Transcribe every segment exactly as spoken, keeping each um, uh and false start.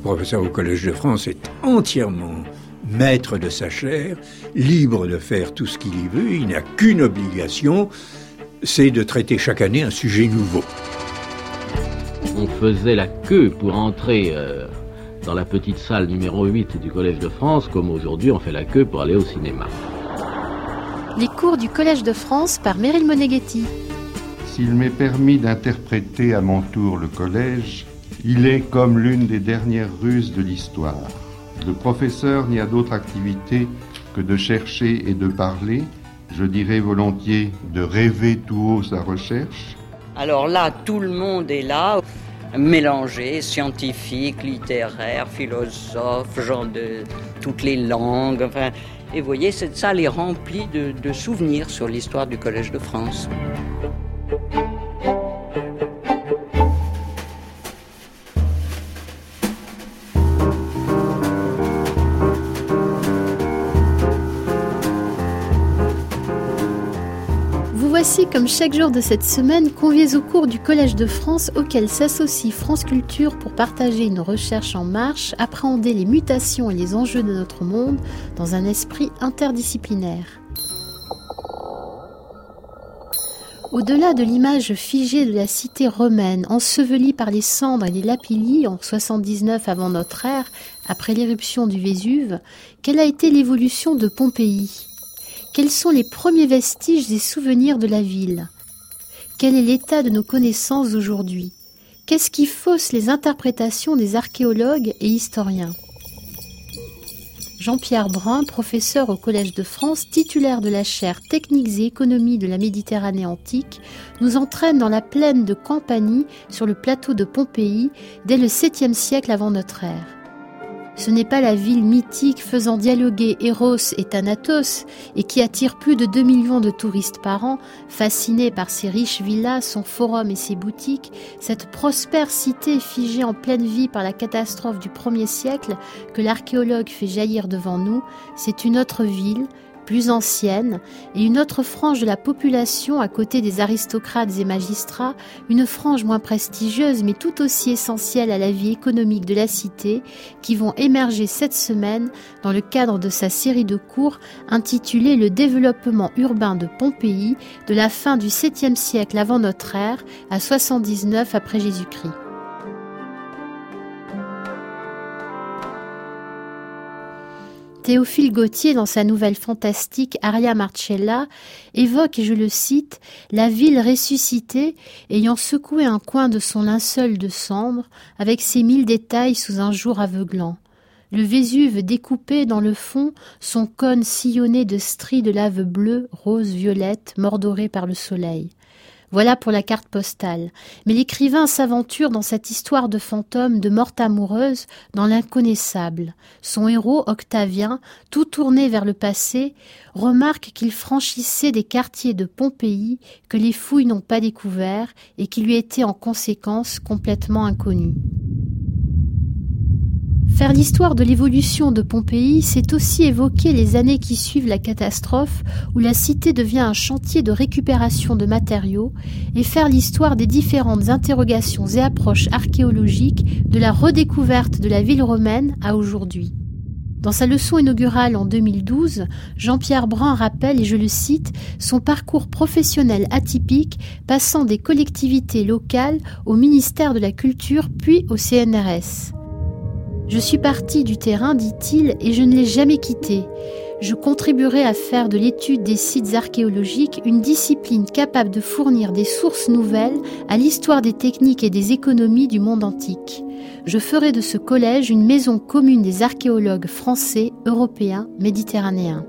professeur au Collège de France est entièrement maître de sa chair, libre de faire tout ce qu'il y veut. Il n'a qu'une obligation, c'est de traiter chaque année un sujet nouveau. On faisait la queue pour entrer euh, dans la petite salle numéro huit du Collège de France, comme aujourd'hui on fait la queue pour aller au cinéma. Les cours du Collège de France par Meryl Moneghetti. S'il m'est permis d'interpréter à mon tour le collège, il est comme l'une des dernières ruses de l'histoire. Le professeur n'y a d'autre activité que de chercher et de parler, je dirais volontiers de rêver tout haut sa recherche. Alors là, tout le monde est là, mélangé, scientifique, littéraire, philosophe, gens de toutes les langues. Enfin, et vous voyez, cette salle est remplie de, de souvenirs sur l'histoire du Collège de France. Voici, comme chaque jour de cette semaine, conviés au cours du Collège de France auquel s'associe France Culture pour partager une recherche en marche, appréhender les mutations et les enjeux de notre monde dans un esprit interdisciplinaire. Au-delà de l'image figée de la cité romaine, ensevelie par les cendres et les lapillis en soixante-dix-neuf avant notre ère, après l'éruption du Vésuve, quelle a été l'évolution de Pompéi ? Quels sont les premiers vestiges et souvenirs de la ville ? Quel est l'état de nos connaissances aujourd'hui ? Qu'est-ce qui fausse les interprétations des archéologues et historiens ? Jean-Pierre Brun, professeur au Collège de France, titulaire de la chaire Techniques et économies de la Méditerranée antique, nous entraîne dans la plaine de Campanie, sur le plateau de Pompéi, dès le septième siècle avant notre ère. Ce n'est pas la ville mythique faisant dialoguer Eros et Thanatos et qui attire plus de deux millions de touristes par an, fascinés par ses riches villas, son forum et ses boutiques, cette prospère cité figée en pleine vie par la catastrophe du premier siècle que l'archéologue fait jaillir devant nous, c'est une autre ville, plus ancienne, et une autre frange de la population à côté des aristocrates et magistrats, une frange moins prestigieuse mais tout aussi essentielle à la vie économique de la cité, qui vont émerger cette semaine dans le cadre de sa série de cours intitulée « Le développement urbain de Pompéi de la fin du septième siècle avant notre ère à soixante-dix-neuf après Jésus-Christ ». Théophile Gautier, dans sa nouvelle fantastique Aria Marcella, évoque, et je le cite, « la ville ressuscitée ayant secoué un coin de son linceul de cendre, avec ses mille détails sous un jour aveuglant. Le Vésuve découpé dans le fond, son cône sillonné de stries de lave bleue, rose, violette, mordorées par le soleil. » Voilà pour la carte postale. Mais l'écrivain s'aventure dans cette histoire de fantôme, de morte amoureuse, dans l'inconnaissable. Son héros, Octavien, tout tourné vers le passé, remarque qu'il franchissait des quartiers de Pompéi que les fouilles n'ont pas découverts et qui lui étaient en conséquence complètement inconnus. Faire l'histoire de l'évolution de Pompéi, c'est aussi évoquer les années qui suivent la catastrophe où la cité devient un chantier de récupération de matériaux et faire l'histoire des différentes interrogations et approches archéologiques de la redécouverte de la ville romaine à aujourd'hui. Dans sa leçon inaugurale en deux mille douze, Jean-Pierre Brun rappelle, et je le cite, son parcours professionnel atypique passant des collectivités locales au ministère de la Culture puis au C N R S. Je suis parti du terrain, dit-il, et je ne l'ai jamais quitté. Je contribuerai à faire de l'étude des sites archéologiques une discipline capable de fournir des sources nouvelles à l'histoire des techniques et des économies du monde antique. Je ferai de ce collège une maison commune des archéologues français, européens, méditerranéens.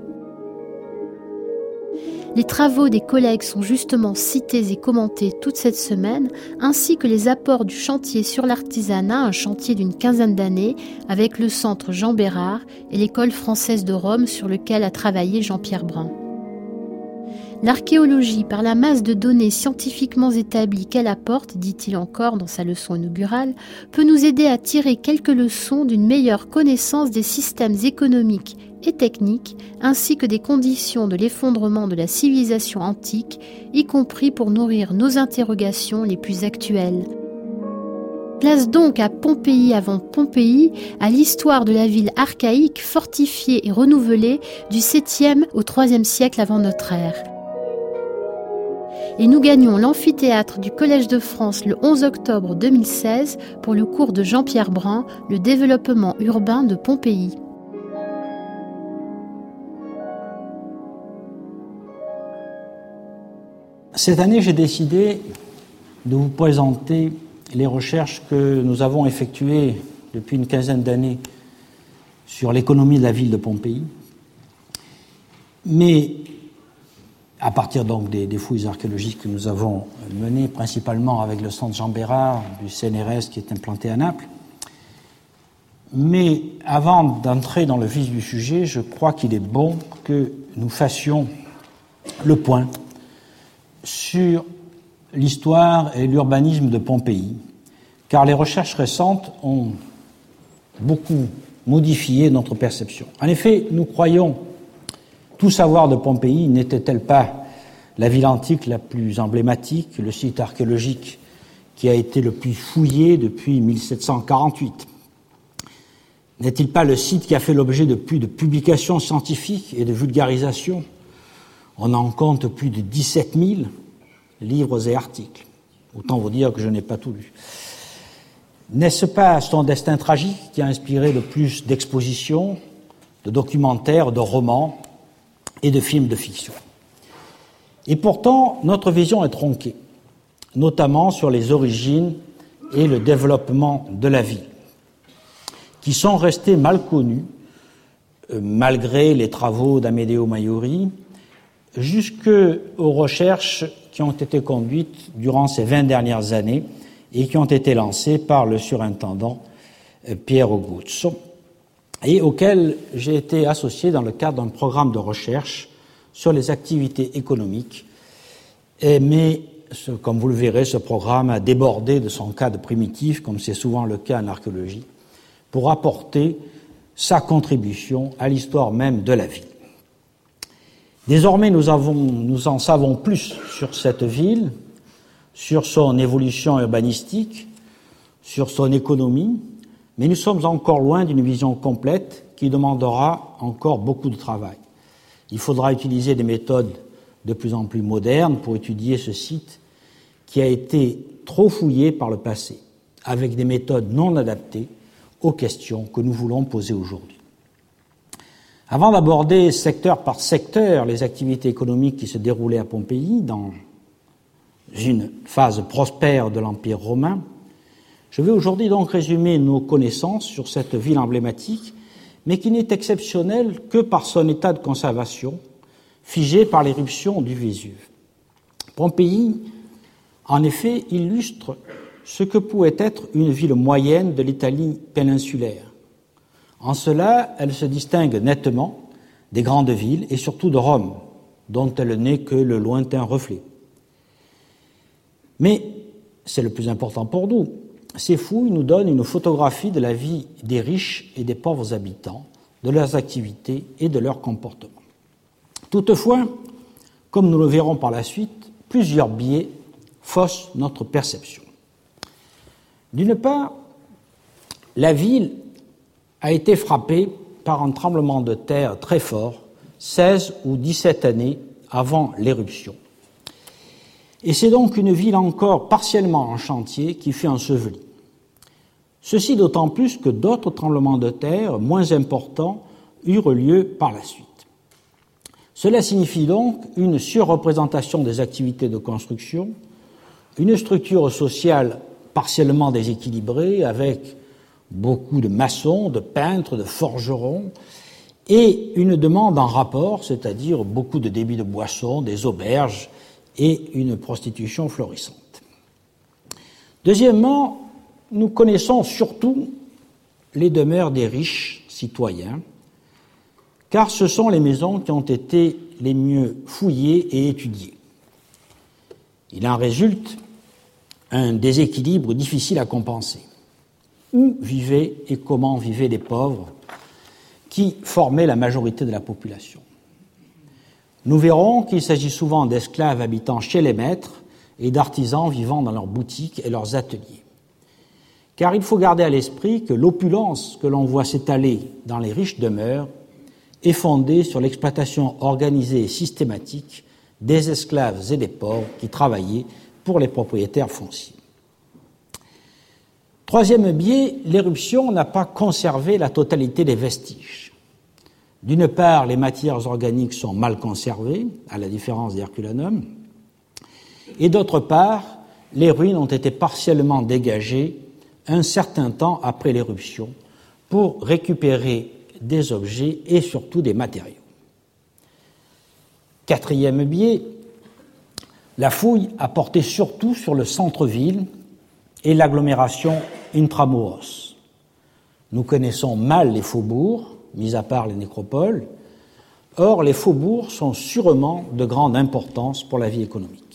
Les travaux des collègues sont justement cités et commentés toute cette semaine, ainsi que les apports du chantier sur l'artisanat, un chantier d'une quinzaine d'années, avec le centre Jean Bérard et l'école française de Rome sur lequel a travaillé Jean-Pierre Brun. L'archéologie, par la masse de données scientifiquement établies qu'elle apporte, dit-il encore dans sa leçon inaugurale, peut nous aider à tirer quelques leçons d'une meilleure connaissance des systèmes économiques et techniques, ainsi que des conditions de l'effondrement de la civilisation antique, y compris pour nourrir nos interrogations les plus actuelles. Place donc à Pompéi avant Pompéi, à l'histoire de la ville archaïque, fortifiée et renouvelée du septième au troisième siècle avant notre ère. Et nous gagnons l'amphithéâtre du Collège de France le onze octobre deux mille seize pour le cours de Jean-Pierre Brun, Le développement urbain de Pompéi. Cette année, j'ai décidé de vous présenter les recherches que nous avons effectuées depuis une quinzaine d'années sur l'économie de la ville de Pompéi, mais à partir donc des, des fouilles archéologiques que nous avons menées, principalement avec le centre Jean Bérard du C N R S qui est implanté à Naples. Mais avant d'entrer dans le vif du sujet, je crois qu'il est bon que nous fassions le point sur l'histoire et l'urbanisme de Pompéi, car les recherches récentes ont beaucoup modifié notre perception. En effet, nous croyons tout savoir de Pompéi. N'était-elle pas la ville antique la plus emblématique, le site archéologique qui a été le plus fouillé depuis mille sept cent quarante-huit? N'est-il pas le site qui a fait l'objet de plus de publications scientifiques et de vulgarisation? On en compte plus de dix-sept mille livres et articles. Autant vous dire que je n'ai pas tout lu. N'est-ce pas son destin tragique qui a inspiré le plus d'expositions, de documentaires, de romans et de films de fiction? Et pourtant, notre vision est tronquée, notamment sur les origines et le développement de la ville, qui sont restés mal connus, euh, malgré les travaux d'Amedeo Maiori, jusqu'aux recherches qui ont été conduites durant ces vingt dernières années et qui ont été lancées par le surintendant Piero Guzzo, et auxquelles j'ai été associé dans le cadre d'un programme de recherche sur les activités économiques. Et, mais, ce, comme vous le verrez, ce programme a débordé de son cadre primitif, comme c'est souvent le cas en archéologie, pour apporter sa contribution à l'histoire même de la ville. Désormais, nous, avons, nous en savons plus sur cette ville, sur son évolution urbanistique, sur son économie, mais nous sommes encore loin d'une vision complète qui demandera encore beaucoup de travail. Il faudra utiliser des méthodes de plus en plus modernes pour étudier ce site qui a été trop fouillé par le passé, avec des méthodes non adaptées aux questions que nous voulons poser aujourd'hui. Avant d'aborder secteur par secteur les activités économiques qui se déroulaient à Pompéi dans une phase prospère de l'Empire romain, je vais aujourd'hui donc résumer nos connaissances sur cette ville emblématique, mais qui n'est exceptionnelle que par son état de conservation, figé par l'éruption du Vésuve. Pompéi, en effet, illustre ce que pouvait être une ville moyenne de l'Italie péninsulaire. En cela, elle se distingue nettement des grandes villes et surtout de Rome, dont elle n'est que le lointain reflet. Mais, c'est le plus important pour nous, ces fouilles nous donnent une photographie de la vie des riches et des pauvres habitants, de leurs activités et de leurs comportements. Toutefois, comme nous le verrons par la suite, plusieurs biais faussent notre perception. D'une part, la ville a été frappée par un tremblement de terre très fort, seize ou dix-sept années avant l'éruption. Et c'est donc une ville encore partiellement en chantier qui fut ensevelie. Ceci d'autant plus que d'autres tremblements de terre moins importants eurent lieu par la suite. Cela signifie donc une surreprésentation des activités de construction, une structure sociale partiellement déséquilibrée avec beaucoup de maçons, de peintres, de forgerons, et une demande en rapport, c'est-à-dire beaucoup de débits de boissons, des auberges et une prostitution florissante. Deuxièmement, nous connaissons surtout les demeures des riches citoyens, car ce sont les maisons qui ont été les mieux fouillées et étudiées. Il en résulte un déséquilibre difficile à compenser. Où vivaient et comment vivaient les pauvres qui formaient la majorité de la population? Nous verrons qu'il s'agit souvent d'esclaves habitant chez les maîtres et d'artisans vivant dans leurs boutiques et leurs ateliers. car il faut garder à l'esprit que l'opulence que l'on voit s'étaler dans les riches demeures est fondée sur l'exploitation organisée et systématique des esclaves et des pauvres qui travaillaient pour les propriétaires fonciers. Troisième biais, l'éruption n'a pas conservé la totalité des vestiges. D'une part, les matières organiques sont mal conservées, à la différence d'Herculanum, et d'autre part, les ruines ont été partiellement dégagées un certain temps après l'éruption pour récupérer des objets et surtout des matériaux. Quatrième biais, la fouille a porté surtout sur le centre-ville et l'agglomération intramuros. Nous connaissons mal les faubourgs, mis à part les nécropoles. Or, les faubourgs sont sûrement de grande importance pour la vie économique.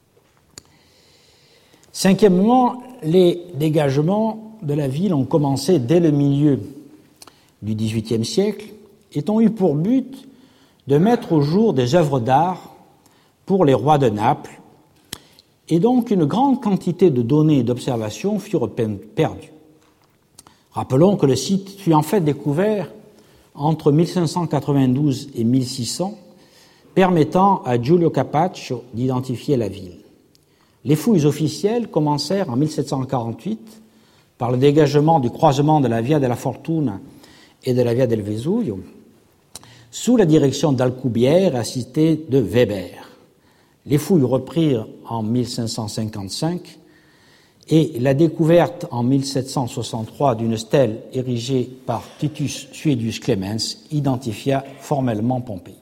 Cinquièmement, les dégagements de la ville ont commencé dès le milieu du dix-huitième siècle et ont eu pour but de mettre au jour des œuvres d'art pour les rois de Naples, et donc une grande quantité de données et d'observations furent perdues. Rappelons que le site fut en fait découvert entre mille cinq cent quatre-vingt-douze et mille six cents, permettant à Giulio Capaccio d'identifier la ville. Les fouilles officielles commencèrent en mille sept cent quarante-huit par le dégagement du croisement de la Via della Fortuna et de la Via del Vesuvio, sous la direction d'Alcubierre, assisté de Weber. Les fouilles reprirent en mille cinq cent cinquante-cinq et la découverte en mille sept cent soixante-trois d'une stèle érigée par Titus Suedius Clemens identifia formellement Pompéi.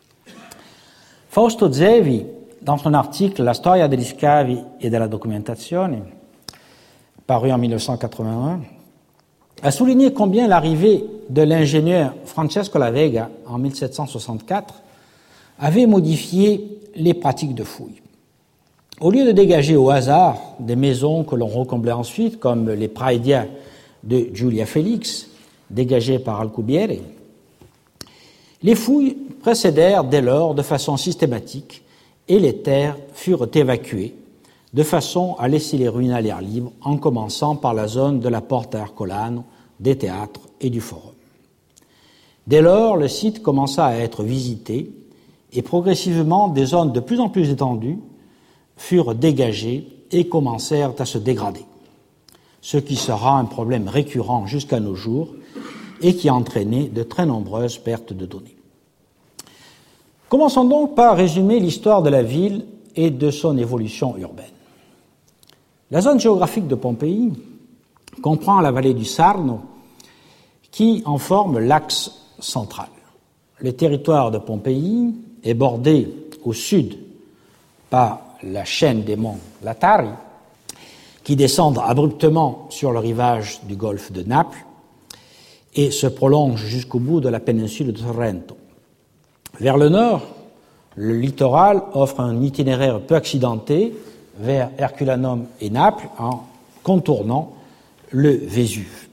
Fausto Zevi, dans son article La storia degli scavi e della documentazione, paru en mille neuf cent quatre-vingt-un, a souligné combien l'arrivée de l'ingénieur Francesco La Vega en mille sept cent soixante-quatre avait modifié les pratiques de fouille. Au lieu de dégager au hasard des maisons que l'on recomblait ensuite, comme les Praedia de Giulia Felix, dégagées par Alcubierre, les fouilles procédèrent dès lors de façon systématique et les terres furent évacuées de façon à laisser les ruines à l'air libre, en commençant par la zone de la Porta Ercolano, des théâtres et du forum. Dès lors, le site commença à être visité et progressivement des zones de plus en plus étendues furent dégagées et commencèrent à se dégrader, ce qui sera un problème récurrent jusqu'à nos jours et qui a entraîné de très nombreuses pertes de données. Commençons donc par résumer l'histoire de la ville et de son évolution urbaine. La zone géographique de Pompéi comprend la vallée du Sarno qui en forme l'axe central. Le territoire de Pompéi est bordé au sud par la chaîne des monts Latari qui descendent abruptement sur le rivage du golfe de Naples et se prolongent jusqu'au bout de la péninsule de Sorrento. Vers le nord, le littoral offre un itinéraire peu accidenté vers Herculanum et Naples en contournant le Vésuve,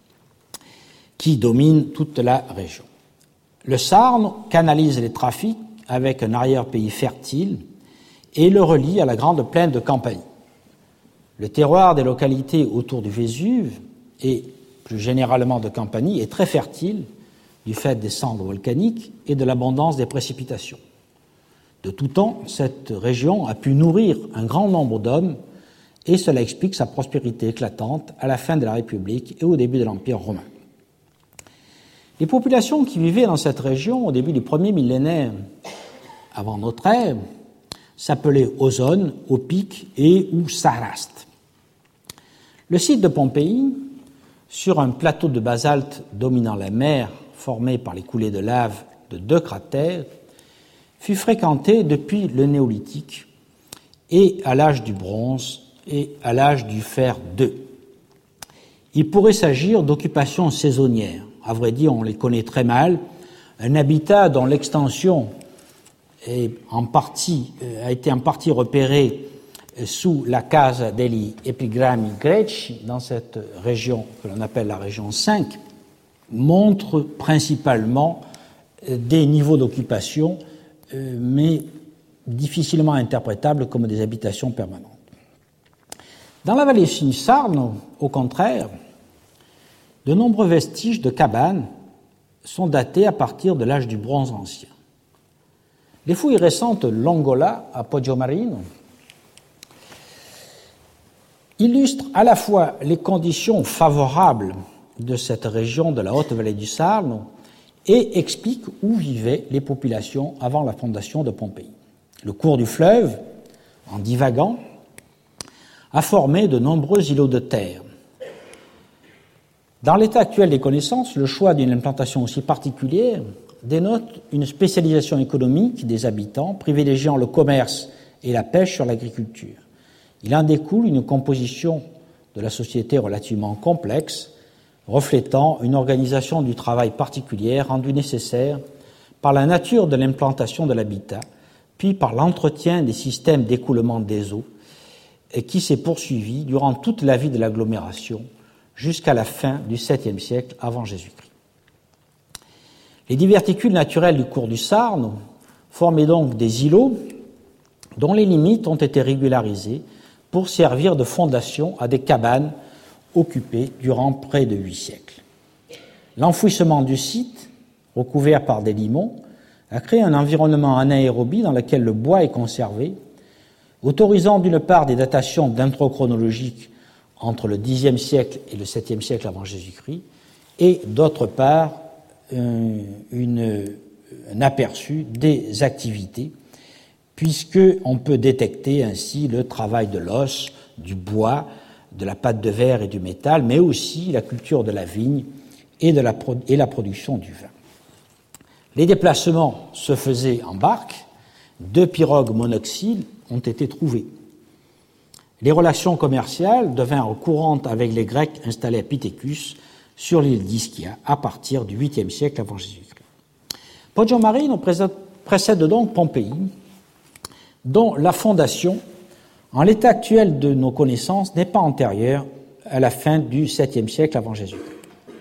qui domine toute la région. Le Sarno canalise les trafics avec un arrière-pays fertile et le relie à la grande plaine de Campanie. Le terroir des localités autour du Vésuve et plus généralement de Campanie est très fertile du fait des cendres volcaniques et de l'abondance des précipitations. De tout temps, cette région a pu nourrir un grand nombre d'hommes et cela explique sa prospérité éclatante à la fin de la République et au début de l'Empire romain. Les populations qui vivaient dans cette région au début du premier millénaire avant notre ère s'appelaient Ausones, Opiques et ou Saraste. Le site de Pompéi, sur un plateau de basalte dominant la mer formé par les coulées de lave de deux cratères, fut fréquenté depuis le néolithique et à l'âge du bronze et à l'âge du fer deux. Il pourrait s'agir d'occupations saisonnières. À vrai dire, on les connaît très mal. Un habitat dont l'extension est en partie, a été en partie repérée sous la Casa degli Epigrammi Greci, dans cette région que l'on appelle la région cinq, montre principalement des niveaux d'occupation, mais difficilement interprétables comme des habitations permanentes. Dans la vallée Sarno, au contraire, de nombreux vestiges de cabanes sont datés à partir de l'âge du bronze ancien. Les fouilles récentes de Longola à Poggiomarino illustrent à la fois les conditions favorables de cette région de la haute vallée du Sarno et expliquent où vivaient les populations avant la fondation de Pompéi. Le cours du fleuve, en divagant, a formé de nombreux îlots de terre. Dans l'état actuel des connaissances, le choix d'une implantation aussi particulière dénote une spécialisation économique des habitants, privilégiant le commerce et la pêche sur l'agriculture. Il en découle une composition de la société relativement complexe, reflétant une organisation du travail particulière rendue nécessaire par la nature de l'implantation de l'habitat, puis par l'entretien des systèmes d'écoulement des eaux, et qui s'est poursuivi durant toute la vie de l'agglomération jusqu'à la fin du septième siècle avant Jésus-Christ. Les diverticules naturels du cours du Sarno formaient donc des îlots dont les limites ont été régularisées pour servir de fondation à des cabanes occupées durant près de huit siècles. L'enfouissement du site, recouvert par des limons, a créé un environnement anaérobie dans lequel le bois est conservé, autorisant d'une part des datations dendrochronologiques entre le dixième siècle et le septième siècle avant Jésus-Christ, et d'autre part une, une, un aperçu des activités, puisqu'on peut détecter ainsi le travail de l'os, du bois, de la pâte de verre et du métal, mais aussi la culture de la vigne et, de la, et la production du vin. Les déplacements se faisaient en barque, deux pirogues monoxyles ont été trouvées. Les relations commerciales devinrent courantes avec les Grecs installés à Pithecus sur l'île d'Ischia à partir du huitième siècle avant Jésus-Christ. Poggiomarino précède donc Pompéi, dont la fondation, en l'état actuel de nos connaissances, n'est pas antérieure à la fin du septième siècle avant Jésus-Christ.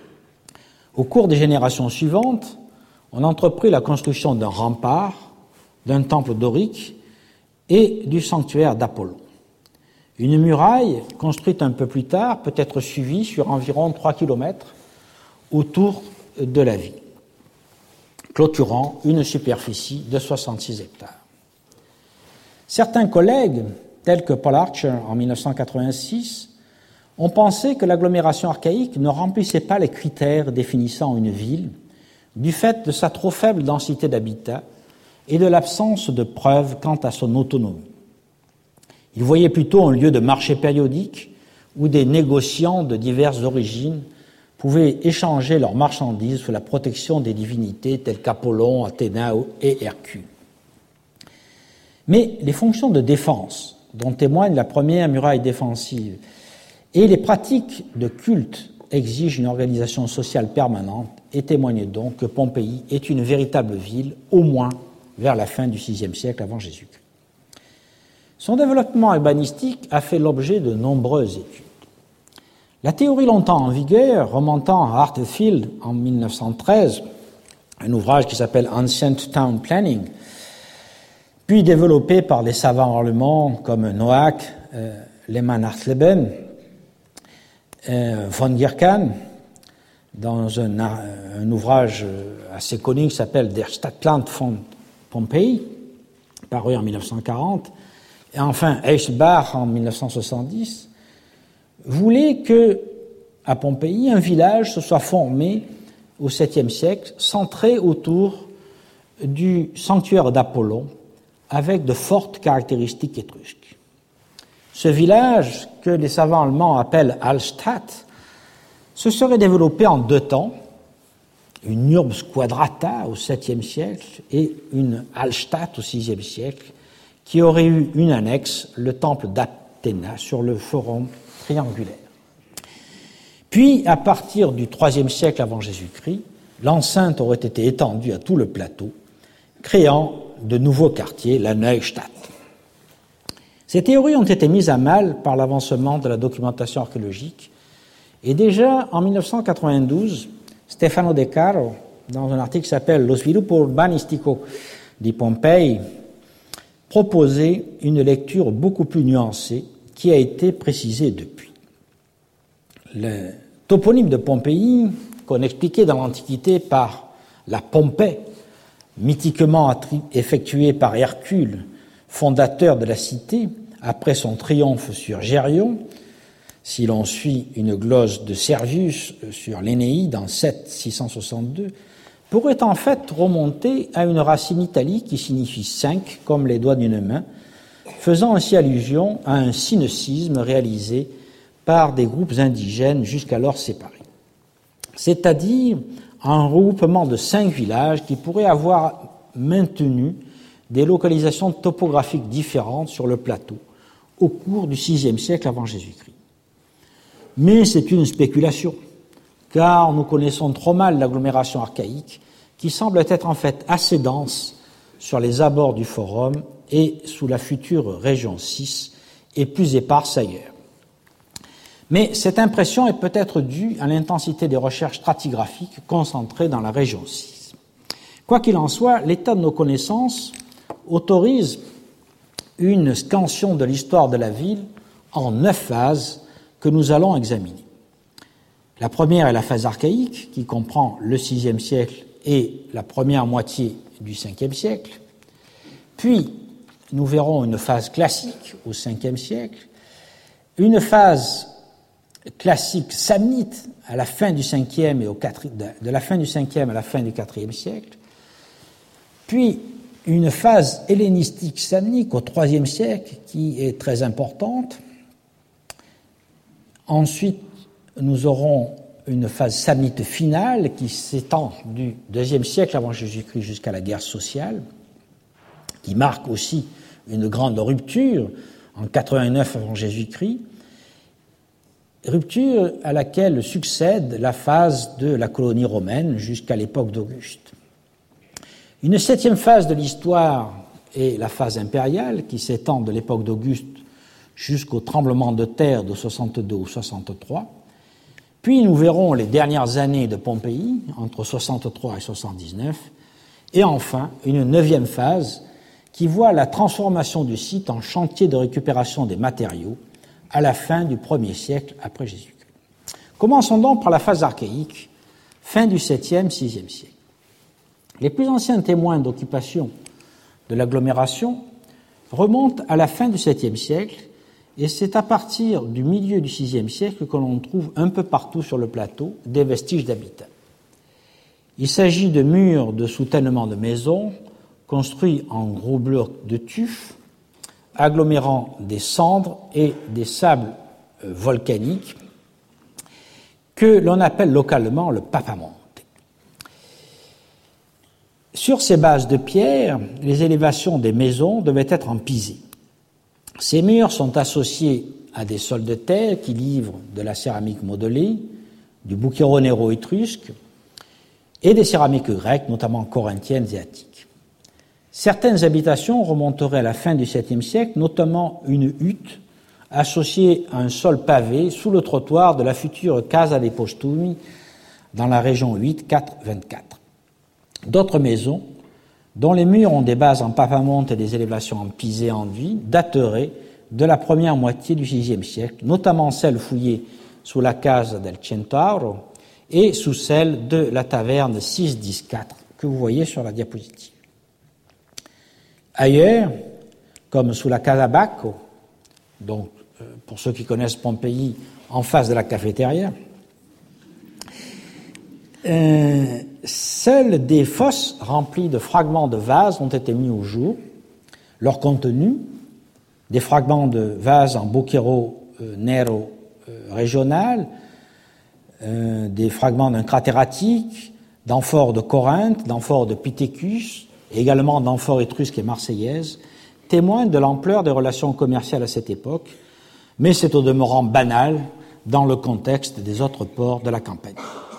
Au cours des générations suivantes, on entreprit la construction d'un rempart, d'un temple dorique et du sanctuaire d'Apollon. Une muraille, construite un peu plus tard, peut être suivie sur environ trois kilomètres autour de la ville, clôturant une superficie de soixante-six hectares. Certains collègues, tels que Paul Archer en mille neuf cent quatre-vingt-six, ont pensé que l'agglomération archaïque ne remplissait pas les critères définissant une ville du fait de sa trop faible densité d'habitat et de l'absence de preuves quant à son autonomie. Ils voyaient plutôt un lieu de marché périodique où des négociants de diverses origines pouvaient échanger leurs marchandises sous la protection des divinités telles qu'Apollon, Athéna et Hercule. Mais les fonctions de défense, dont témoigne la première muraille défensive, et les pratiques de culte exigent une organisation sociale permanente et témoignent donc que Pompéi est une véritable ville, au moins vers la fin du sixième siècle avant Jésus-Christ. Son développement urbanistique a fait l'objet de nombreuses études. La théorie longtemps en vigueur, remontant à Hartefield en mille neuf cent treize, un ouvrage qui s'appelle Ancient Town Planning, puis développé par des savants allemands comme Noack, euh, Lehmann Hartleben, euh, von Gierkan, dans un, un ouvrage assez connu qui s'appelle Der Stadtplan von Pompeii, paru en mille neuf cent quarante, et enfin Eschbach en mille neuf cent soixante-dix, voulait que, à Pompéi, un village se soit formé au septième siècle, centré autour du sanctuaire d'Apollon, avec de fortes caractéristiques étrusques. Ce village, que les savants allemands appellent Hallstatt, se serait développé en deux temps, une urbs quadrata au septième siècle et une Hallstatt au sixième siècle, qui aurait eu une annexe, le temple d'Athéna, sur le forum triangulaire. Puis, à partir du troisième siècle avant Jésus-Christ, l'enceinte aurait été étendue à tout le plateau, créant de nouveaux quartiers, la Neustadt. Ces théories ont été mises à mal par l'avancement de la documentation archéologique, et déjà en mille neuf cent quatre-vingt-douze, Stefano De Caro, dans un article qui s'appelle Lo sviluppo urbanistico di Pompei, proposait une lecture beaucoup plus nuancée qui a été précisé depuis. Le toponyme de Pompéi, qu'on expliquait dans l'Antiquité par la Pompée, mythiquement effectuée par Hercule, fondateur de la cité, après son triomphe sur Gérion, si l'on suit une glose de Servius sur l'Énéide en sept six cent soixante-deux, pourrait en fait remonter à une racine italique qui signifie cinq, comme les doigts d'une main, faisant ainsi allusion à un synocisme réalisé par des groupes indigènes jusqu'alors séparés. C'est-à-dire un regroupement de cinq villages qui pourraient avoir maintenu des localisations topographiques différentes sur le plateau au cours du sixième siècle avant Jésus-Christ. Mais c'est une spéculation, car nous connaissons trop mal l'agglomération archaïque qui semble être en fait assez dense sur les abords du forum et sous la future région six et plus éparse ailleurs. Mais cette impression est peut-être due à l'intensité des recherches stratigraphiques concentrées dans la région six. Quoi qu'il en soit, l'état de nos connaissances autorise une scansion de l'histoire de la ville en neuf phases que nous allons examiner. La première est la phase archaïque, qui comprend le sixième siècle et la première moitié du cinquième siècle. Puis, nous verrons une phase classique au cinquième siècle, une phase classique samnite à la fin du cinquième et au quatrième, de la fin du cinquième à la fin du quatrième siècle, puis une phase hellénistique samnique au troisième siècle qui est très importante. Ensuite, nous aurons une phase samnite finale qui s'étend du deuxième siècle avant Jésus-Christ jusqu'à la guerre sociale, qui marque aussi une grande rupture en quatre-vingt-neuf avant Jésus-Christ, rupture à laquelle succède la phase de la colonie romaine jusqu'à l'époque d'Auguste. Une septième phase de l'histoire est la phase impériale qui s'étend de l'époque d'Auguste jusqu'au tremblement de terre de soixante-deux ou soixante-trois. Puis nous verrons les dernières années de Pompéi, entre soixante-trois et soixante-dix-neuf, et enfin une neuvième phase qui voit la transformation du site en chantier de récupération des matériaux à la fin du premier siècle après Jésus-Christ. Commençons donc par la phase archaïque, fin du septième, sixième siècle. Les plus anciens témoins d'occupation de l'agglomération remontent à la fin du septième siècle, et c'est à partir du milieu du sixième siècle que l'on trouve un peu partout sur le plateau des vestiges d'habitat. Il s'agit de murs de soutènement de maisons construits en gros blocs de tuf, agglomérant des cendres et des sables volcaniques que l'on appelle localement le papamonte. Sur ces bases de pierre, les élévations des maisons devaient être en pisé. Ces murs sont associés à des sols de terre qui livrent de la céramique modelée, du bucchero nero étrusque et des céramiques grecques, notamment corinthiennes et attiques. Certaines habitations remonteraient à la fin du septième siècle, notamment une hutte associée à un sol pavé sous le trottoir de la future Casa dei Postumi dans la région huit quatre vingt-quatre. D'autres maisons, dont les murs ont des bases en papamonte et des élévations en pisé enduit, dateraient de la première moitié du sixième siècle, notamment celles fouillées sous la Casa del Centauro et sous celle de la taverne six dix quatre que vous voyez sur la diapositive. Ailleurs, comme sous la Casa Bacco, donc pour ceux qui connaissent Pompéi, en face de la cafétéria, euh, seules des fosses remplies de fragments de vases ont été mis au jour. Leur contenu, des fragments de vases en bucchero euh, nero euh, régional, euh, des fragments d'un cratère attique, d'amphores de Corinthe, d'amphores de Pittecus, et également d'amphores étrusques et marseillaises, témoignent de l'ampleur des relations commerciales à cette époque, mais c'est au demeurant banal dans le contexte des autres ports de la campagne.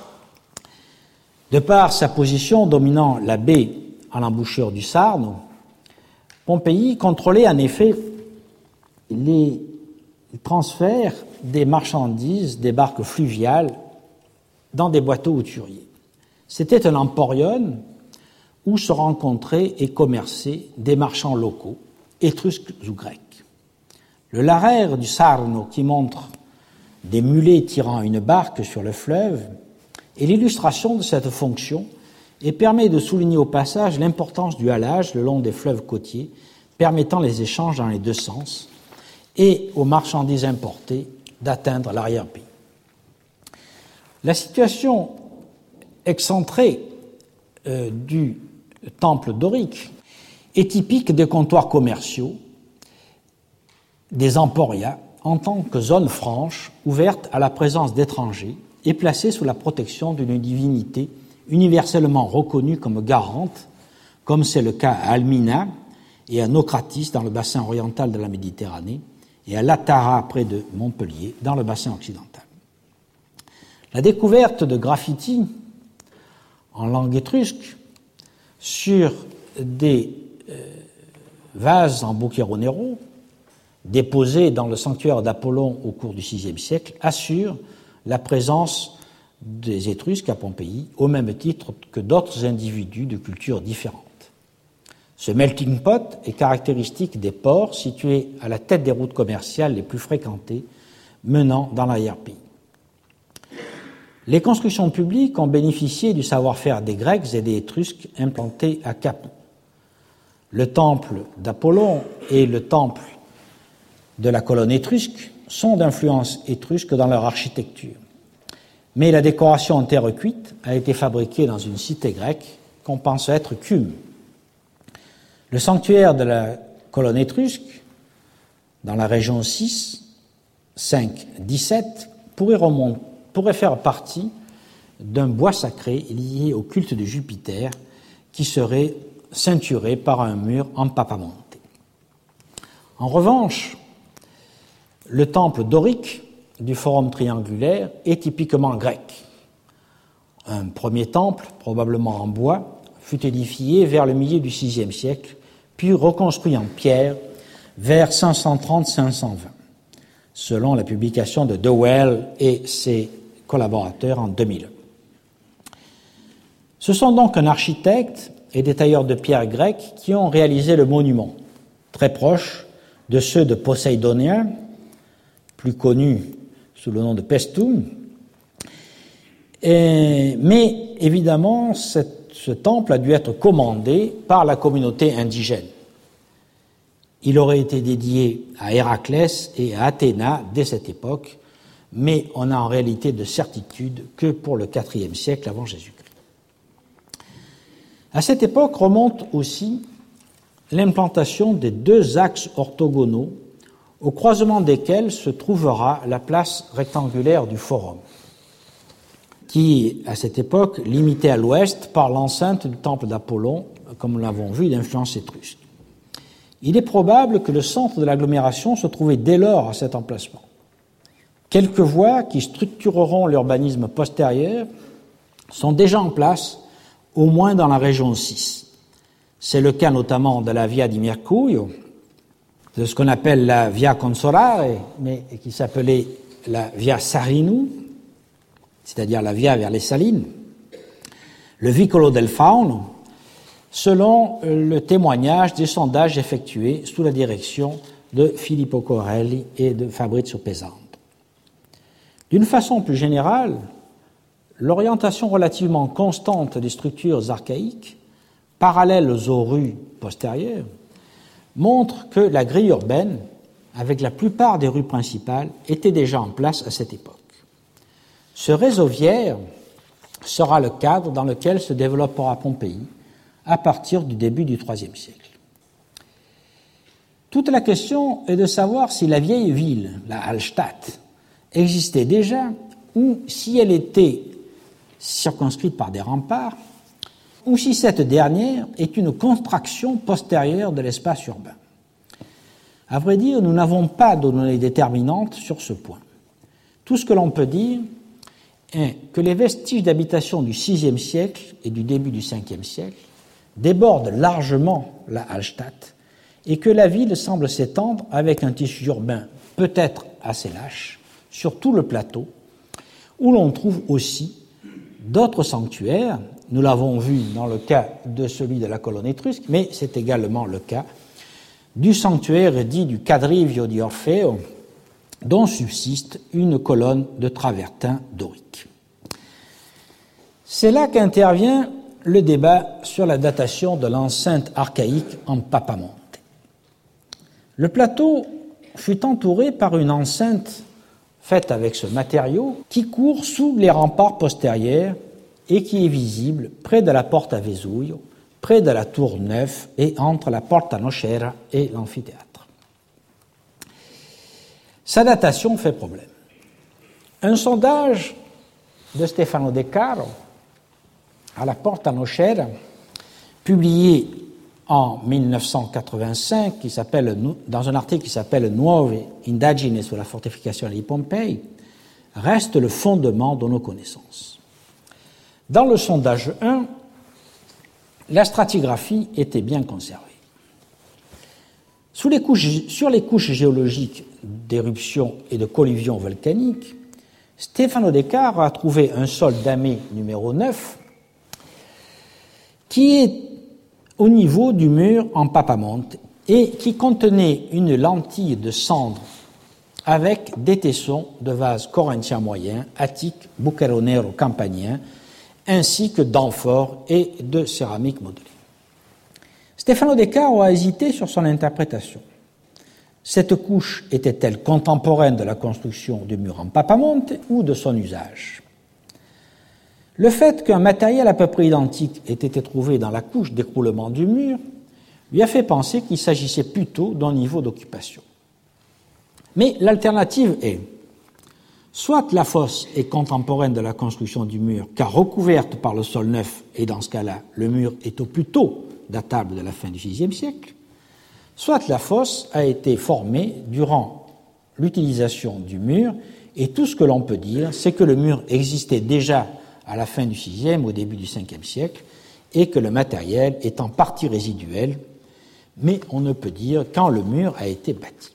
De par sa position dominant la baie à l'embouchure du Sarno, Pompéi contrôlait en effet les transferts des marchandises des barques fluviales dans des bateaux hauturiers. C'était un emporium où se rencontraient et commerçaient des marchands locaux, étrusques ou grecs. Le Larère du Sarno, qui montre des mulets tirant une barque sur le fleuve, est l'illustration de cette fonction et permet de souligner au passage l'importance du halage le long des fleuves côtiers, permettant les échanges dans les deux sens, et aux marchandises importées d'atteindre l'arrière-pays. La situation excentrée euh, du temple dorique est typique des comptoirs commerciaux, des emporias, en tant que zone franche ouverte à la présence d'étrangers et placée sous la protection d'une divinité universellement reconnue comme garante, comme c'est le cas à Almina et à Nocratis dans le bassin oriental de la Méditerranée et à Latara près de Montpellier dans le bassin occidental. La découverte de graffitis en langue étrusque sur des euh, vases en Bucchero Nero déposés dans le sanctuaire d'Apollon au cours du sixième siècle assure la présence des Étrusques à Pompéi au même titre que d'autres individus de cultures différentes. Ce melting pot est caractéristique des ports situés à la tête des routes commerciales les plus fréquentées menant dans l'arrière-pays. Les constructions publiques ont bénéficié du savoir-faire des Grecs et des Étrusques implantés à Capoue. Le temple d'Apollon et le temple de la colonne étrusque sont d'influence étrusque dans leur architecture. Mais la décoration en terre cuite a été fabriquée dans une cité grecque qu'on pense être Cume. Le sanctuaire de la colonne étrusque, dans la région six, cinq, dix-sept, pourrait, remonter, pourrait faire partie d'un bois sacré lié au culte de Jupiter qui serait ceinturé par un mur en papamonte. En revanche, le temple dorique du forum triangulaire est typiquement grec. Un premier temple, probablement en bois, fut édifié vers le milieu du sixième siècle, puis reconstruit en pierre vers cinq cent trente à cinq cent vingt, selon la publication de Dewell et ses collaborateurs en deux mille. Ce sont donc un architecte et des tailleurs de pierre grecs qui ont réalisé le monument, très proche de ceux de Poséidonien, plus connu sous le nom de Paestum. Et, mais évidemment, cette, ce temple a dû être commandé par la communauté indigène. Il aurait été dédié à Héraclès et à Athéna dès cette époque, mais on n'a en réalité de certitude que pour le quatrième siècle avant Jésus-Christ. À cette époque remonte aussi l'implantation des deux axes orthogonaux au croisement desquels se trouvera la place rectangulaire du forum, qui, à cette époque, limitée à l'ouest par l'enceinte du temple d'Apollon, comme nous l'avons vu, d'influence étrusque. Il est probable que le centre de l'agglomération se trouvait dès lors à cet emplacement. Quelques voies qui structureront l'urbanisme postérieur sont déjà en place, au moins dans la région six. C'est le cas notamment de la Via di Mercurio, de ce qu'on appelle la Via Consolare, mais qui s'appelait la Via Sarinu, c'est-à-dire la Via vers les Salines, le Vicolo del Fauno, selon le témoignage des sondages effectués sous la direction de Filippo Corelli et de Fabrizio Pesando. D'une façon plus générale, l'orientation relativement constante des structures archaïques, parallèles aux rues postérieures, montre que la grille urbaine, avec la plupart des rues principales, était déjà en place à cette époque. Ce réseau viaire sera le cadre dans lequel se développera Pompéi à partir du début du troisième siècle. Toute la question est de savoir si la vieille ville, la Hallstatt, existait déjà ou si elle était circonscrite par des remparts ou si cette dernière est une contraction postérieure de l'espace urbain. À vrai dire, nous n'avons pas de données déterminantes sur ce point. Tout ce que l'on peut dire est que les vestiges d'habitation du sixième siècle et du début du cinquième siècle débordent largement la Hallstatt et que la ville semble s'étendre avec un tissu urbain peut-être assez lâche sur tout le plateau, où l'on trouve aussi d'autres sanctuaires. Nous l'avons vu dans le cas de celui de la colonne étrusque, mais c'est également le cas du sanctuaire dit du Quadrivio di Orfeo, dont subsiste une colonne de travertin dorique. C'est là qu'intervient le débat sur la datation de l'enceinte archaïque en Papamonte. Le plateau fut entouré par une enceinte faite avec ce matériau qui court sous les remparts postérieurs et qui est visible près de la porte à Vesuvio, près de la tour Neuve et entre la Porta Nocera et l'amphithéâtre. Sa datation fait problème. Un sondage de Stefano De Caro à la Porta Nocera, publié en mille neuf cent quatre-vingt-cinq, qui s'appelle, dans un article qui s'appelle « Nuove indagini sulla fortificazione di Pompei », reste le fondement de nos connaissances. Dans le sondage un, la stratigraphie était bien conservée. Sous les couches, sur les couches géologiques d'éruption et de collision volcanique, Stefano De Caro a trouvé un sol damé numéro neuf qui est au niveau du mur en Papamonte et qui contenait une lentille de cendre avec des tessons de vases corinthiens moyens, attiques, bucchero nero campanien, ainsi que d'amphores et de céramique modelée. Stefano De Caro a hésité sur son interprétation. Cette couche était-elle contemporaine de la construction du mur en Papamonte ou de son usage ? Le fait qu'un matériel à peu près identique ait été trouvé dans la couche d'écroulement du mur lui a fait penser qu'il s'agissait plutôt d'un niveau d'occupation. Mais l'alternative est soit la fosse est contemporaine de la construction du mur, car recouverte par le sol neuf, et dans ce cas-là, le mur est au plus tôt datable de la fin du sixième siècle, soit la fosse a été formée durant l'utilisation du mur, et tout ce que l'on peut dire, c'est que le mur existait déjà à la fin du sixième, au début du cinquième siècle, et que le matériel est en partie résiduel, mais on ne peut dire quand le mur a été bâti.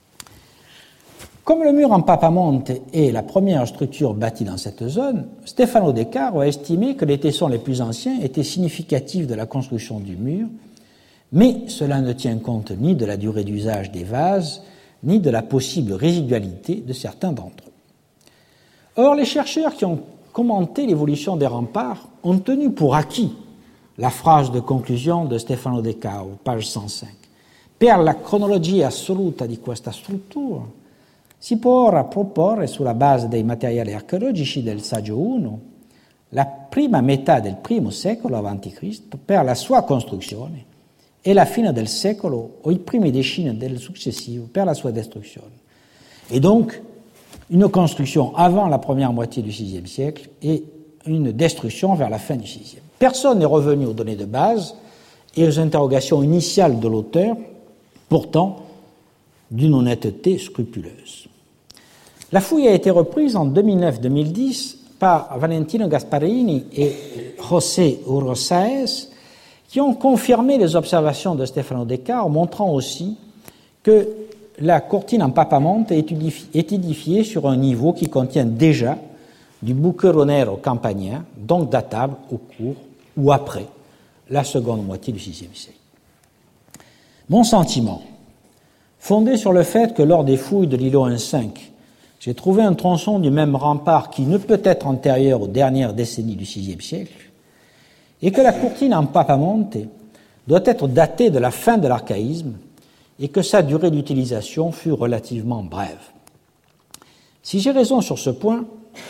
Comme le mur en Papamonte est la première structure bâtie dans cette zone, Stefano De Caro a estimé que les tessons les plus anciens étaient significatifs de la construction du mur, mais cela ne tient compte ni de la durée d'usage des vases, ni de la possible résidualité de certains d'entre eux. Or, les chercheurs qui ont commenté l'évolution des remparts ont tenu pour acquis la phrase de conclusion de Stefano De Caro, page cent cinq. Per la cronologia assoluta di questa struttura si può ora proporre, sulla base dei materiali archeologici del Saggio uno, la prima metà del primo secolo avanti Cristo per la sua costruzione e la fine del secolo o i primi decini del successivo per la sua distruzione. Et donc, une construction avant la première moitié du sixième siècle et une destruction vers la fin du sixième. Personne n'est revenu aux données de base et aux interrogations initiales de l'auteur, pourtant d'une honnêteté scrupuleuse. La fouille a été reprise en deux mille neuf deux mille dix par Valentino Gasparini et José Urrosaez, qui ont confirmé les observations de Stefano De Caro, montrant aussi que la courtine en Papamonte est édifiée sur un niveau qui contient déjà du bucchero nero campanien, donc datable au cours ou après la seconde moitié du sixième siècle. Mon sentiment, fondé sur le fait que lors des fouilles de l'îlot un cinq, j'ai trouvé un tronçon du même rempart qui ne peut être antérieur aux dernières décennies du sixième siècle, et que la courtine en Papamonte doit être datée de la fin de l'archaïsme et que sa durée d'utilisation fut relativement brève. Si j'ai raison sur ce point,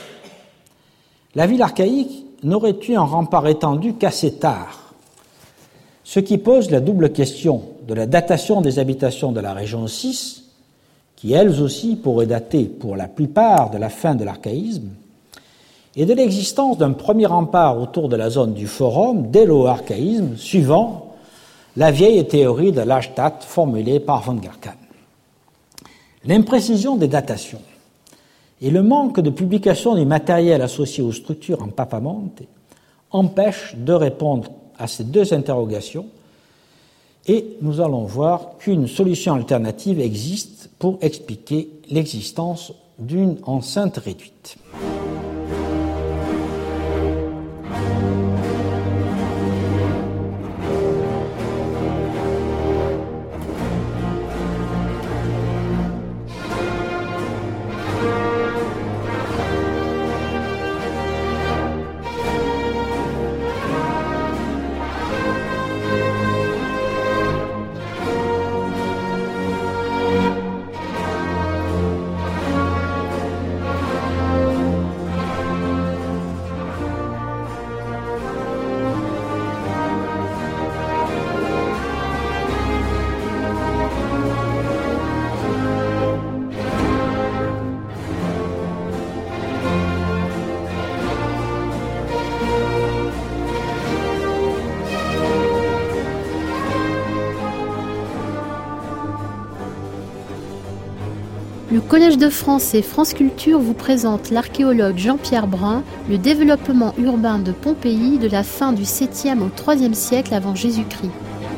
la ville archaïque n'aurait eu un rempart étendu qu'assez tard, ce qui pose la double question de la datation des habitations de la région six, qui elles aussi pourraient dater pour la plupart de la fin de l'archaïsme, et de l'existence d'un premier rempart autour de la zone du forum dès l'O-archaïsme, suivant la vieille théorie de l'Hallstatt formulée par von Gerkan. L'imprécision des datations et le manque de publication du matériel associé aux structures en Papamonte empêchent de répondre à ces deux interrogations, et nous allons voir qu'une solution alternative existe pour expliquer l'existence d'une enceinte réduite. Le Collège de France et France Culture vous présente l'archéologue Jean-Pierre Brun, le développement urbain de Pompéi de la fin du septième au troisième siècle avant Jésus-Christ.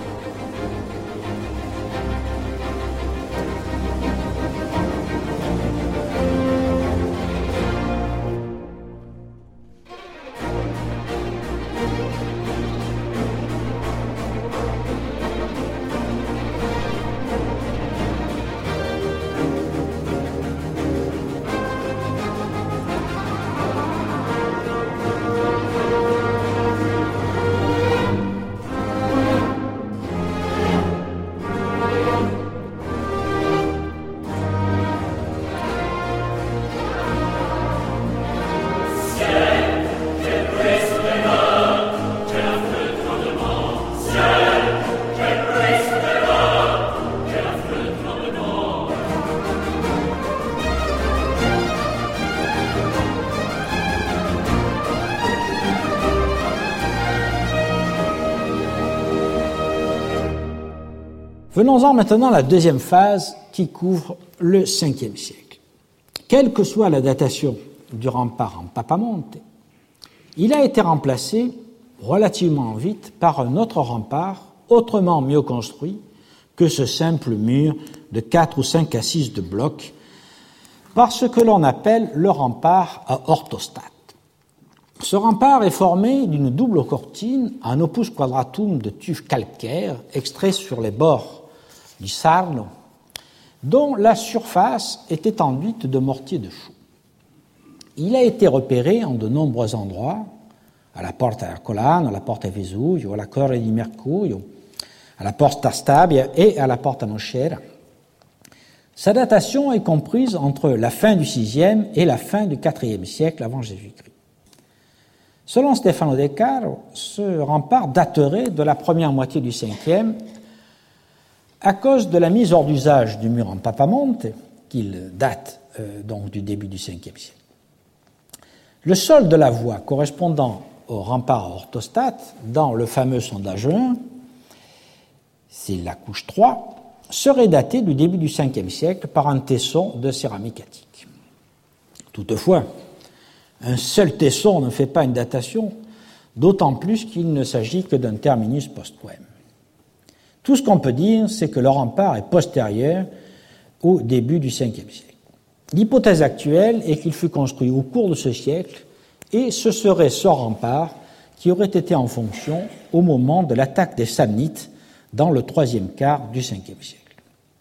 Venons-en maintenant à la deuxième phase qui couvre le cinquième siècle. Quelle que soit la datation du rempart en Papamonte, il a été remplacé relativement vite par un autre rempart autrement mieux construit que ce simple mur de quatre ou cinq assises de blocs par ce que l'on appelle le rempart à orthostate. Ce rempart est formé d'une double cortine en opus quadratum de tuf calcaire extrait sur les bords du Sarno, dont la surface était enduite de mortier de chaux. Il a été repéré en de nombreux endroits, à la Porta Ercolano, à la Porta Vesuvio, à la Torre di Mercurio, à la Porta Stabia et à la Porta Moscera. Sa datation est comprise entre la fin du sixième et la fin du quatrième siècle avant Jésus-Christ. Selon Stefano De Caro, ce rempart daterait de la première moitié du cinquième à cause de la mise hors d'usage du mur en Papamonte, qu'il date euh, donc du début du cinquième siècle. Le sol de la voie correspondant au rempart à orthostate, dans le fameux sondage un, c'est la couche trois, serait daté du début du cinquième siècle par un tesson de céramique attique. Toutefois, un seul tesson ne fait pas une datation, d'autant plus qu'il ne s'agit que d'un terminus post-quem. Tout ce qu'on peut dire, c'est que le rempart est postérieur au début du cinquième siècle. L'hypothèse actuelle est qu'il fut construit au cours de ce siècle et ce serait ce rempart qui aurait été en fonction au moment de l'attaque des Samnites dans le troisième quart du cinquième siècle.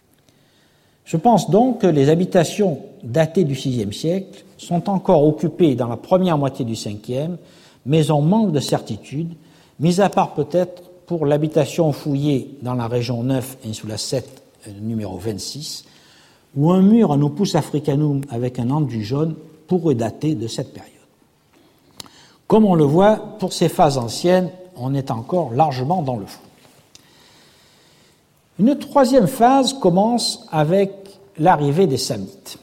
Je pense donc que les habitations datées du sixième siècle sont encore occupées dans la première moitié du cinquième, mais on manque de certitude, mis à part peut-être pour l'habitation fouillée dans la région neuf Insula sept, numéro vingt-six, où un mur en opus africanum avec un enduit jaune pourrait dater de cette période. Comme on le voit, pour ces phases anciennes, on est encore largement dans le flou. Une troisième phase commence avec l'arrivée des Samnites.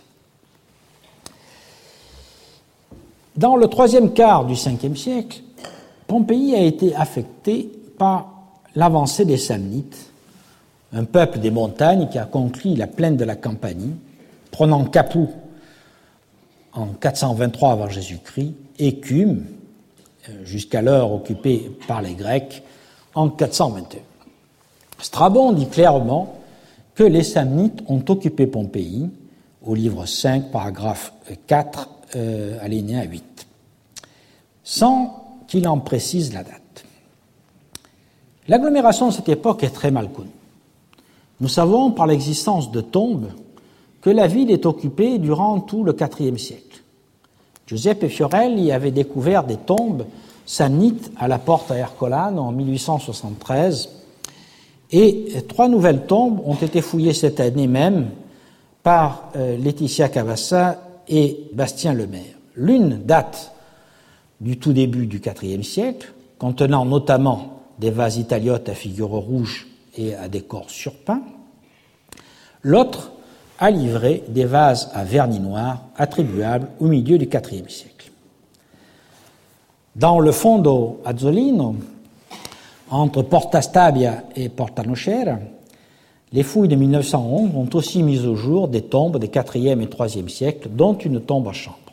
Dans le troisième quart du cinquième siècle, Pompéi a été affecté par l'avancée des Samnites, un peuple des montagnes qui a conquis la plaine de la Campanie, prenant Capoue en quatre cent vingt-trois avant Jésus-Christ et Cume, jusqu'alors occupée par les Grecs, en quatre cent vingt et un. Strabon dit clairement que les Samnites ont occupé Pompéi, au livre cinq, paragraphe quatre, euh, alinéa huit, sans qu'il en précise la date. L'agglomération de cette époque est très mal connue. Nous savons par l'existence de tombes que la ville est occupée durant tout le quatrième siècle. Giuseppe Fiorelli avait découvert des tombes samnites à la Porta Ercolano en mille huit cent soixante-treize et trois nouvelles tombes ont été fouillées cette année même par euh, Laetitia Cavassa et Bastien Lemaire. L'une date du tout début du quatrième siècle, contenant notamment des vases italiotes à figures rouges et à décor surpeint. L'autre a livré des vases à vernis noir attribuables au milieu du quatrième siècle. Dans le Fondo Azzolino, entre Porta Stabia et Porta Nocera, Les fouilles de mille neuf cent onze ont aussi mis au jour des tombes des quatrième et troisième siècles, dont une tombe à chambre.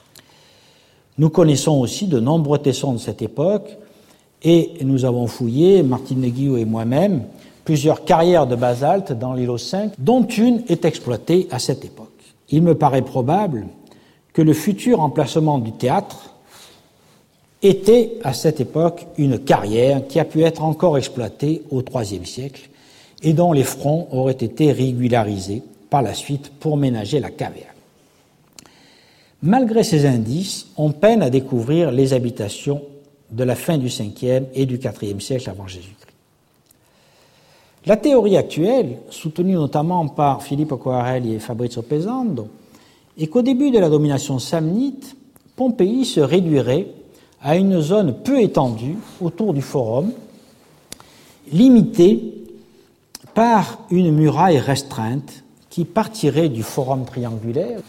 Nous connaissons aussi de nombreux tessons de cette époque et nous avons fouillé, Martine Leguillou et moi-même, plusieurs carrières de basalte dans l'îlot cinq, dont une est exploitée à cette époque. Il me paraît probable que le futur emplacement du théâtre était à cette époque une carrière qui a pu être encore exploitée au troisième siècle et dont les fronts auraient été régularisés par la suite pour ménager la caverne. Malgré ces indices, on peine à découvrir les habitations de la fin du cinquième et du quatrième siècle avant Jésus-Christ. La théorie actuelle, soutenue notamment par Filippo Coarelli et Fabrizio Pesando, est qu'au début de la domination samnite, Pompéi se réduirait à une zone peu étendue autour du forum, limitée par une muraille restreinte qui partirait du forum triangulaire,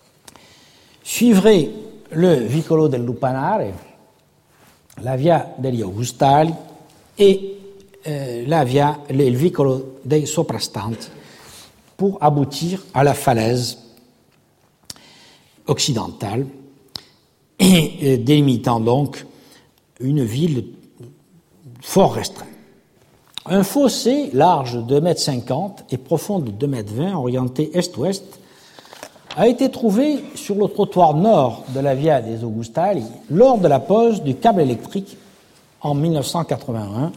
suivrait le Vicolo del Lupanare, la Via degli Augustali et euh, la Via, le Vicolo dei Soprastanti, pour aboutir à la falaise occidentale et euh, délimitant donc une ville fort restreinte. Un fossé large de deux mètres cinquante et profond de deux mètres vingt, orienté est-ouest, a été trouvé sur le trottoir nord de la Via des Augustali lors de la pose du câble électrique en mille neuf cent quatre-vingt-un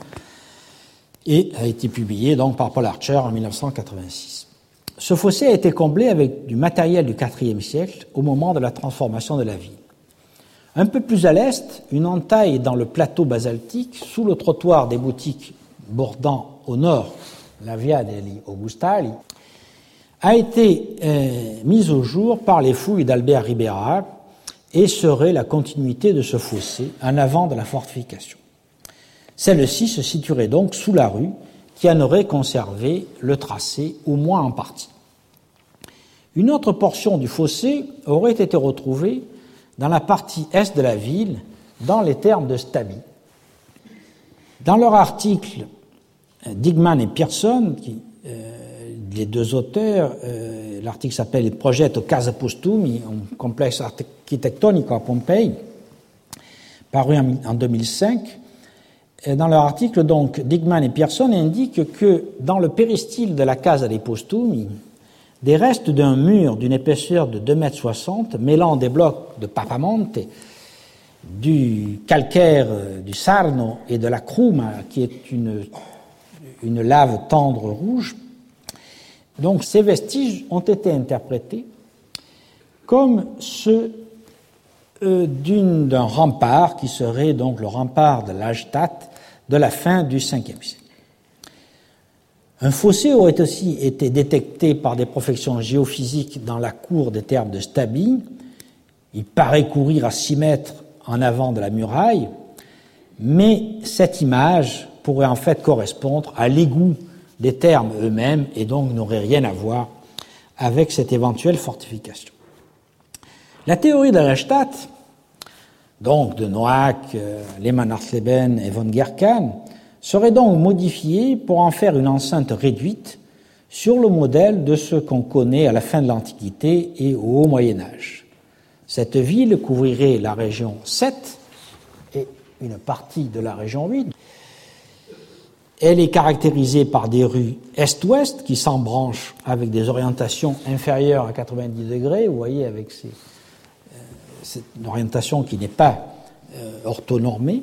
et a été publié donc par Paul Archer en mille neuf cent quatre-vingt-six. Ce fossé a été comblé avec du matériel du quatrième siècle au moment de la transformation de la ville. Un peu plus à l'est, une entaille dans le plateau basaltique, sous le trottoir des boutiques bordant au nord la Via degli Augustali, a été euh, mise au jour par les fouilles d'Albert Ribera et serait la continuité de ce fossé en avant de la fortification. Celle-ci se situerait donc sous la rue qui en aurait conservé le tracé, au moins en partie. Une autre portion du fossé aurait été retrouvée dans la partie est de la ville, dans les termes de Stabi. Dans leur article, Digman et Pearson, qui, euh, les deux auteurs, euh, l'article s'appelle Il progetto Casa Postumi, un complexe architettonico a Pompei, paru en, en deux mille cinq. Et dans leur article, donc, Digman et Pearson indiquent que dans le péristyle de la Casa dei Postumi, des restes d'un mur d'une épaisseur de deux mètres soixante, mêlant des blocs de papamonte, du calcaire du Sarno et de la cruma, qui est une, une lave tendre rouge. Donc ces vestiges ont été interprétés comme ceux euh, d'une, d'un rempart qui serait donc le rempart de l'Hallstatt de la fin du cinquième siècle. Un fossé aurait aussi été détecté par des profections géophysiques dans la cour des thermes de Stabi. Il paraît courir à six mètres en avant de la muraille, mais cette image pourrait en fait correspondre à l'égout des thermes eux-mêmes et donc n'aurait rien à voir avec cette éventuelle fortification. La théorie de l'Hallstatt, donc de Noack, Lehmann Hartleben et von Gerkan, serait donc modifiée pour en faire une enceinte réduite sur le modèle de ce qu'on connaît à la fin de l'Antiquité et au Haut Moyen-Âge. Cette ville couvrirait la région sept et une partie de la région huit. Elle est caractérisée par des rues est-ouest qui s'embranchent avec des orientations inférieures à quatre-vingt-dix degrés. Vous voyez, avec ces, euh, cette orientation qui n'est pas euh, orthonormée.